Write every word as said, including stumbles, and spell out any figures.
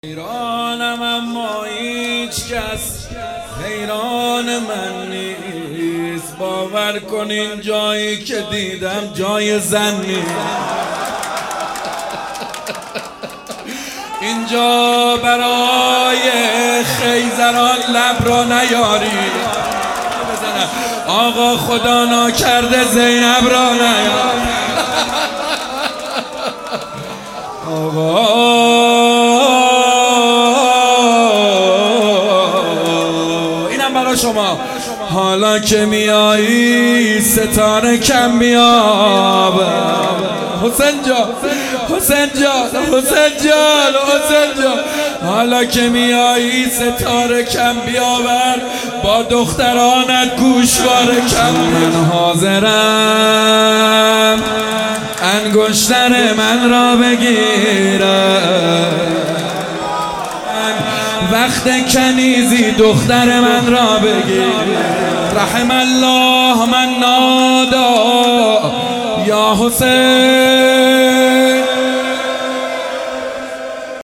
حیرانم اما هیچ کس حیران من نیست. باور کنین جایی که دیدم جای زن نیست. اینجا برای خیزران لب را نیاری. آقا خدا ناکرده زینب را نیاری. آقا شما حالا که میایی ستاره کم بیاب. حسین جان حسین جان حسین جان حسین جان حالا که میایی ستاره کم بیاور، با دخترانت گوشوار کم. من حاضرم انگشتر من را بگیرم، وقت کنیزی دختر من را بگیر. رحم الله من نادا یا حسین.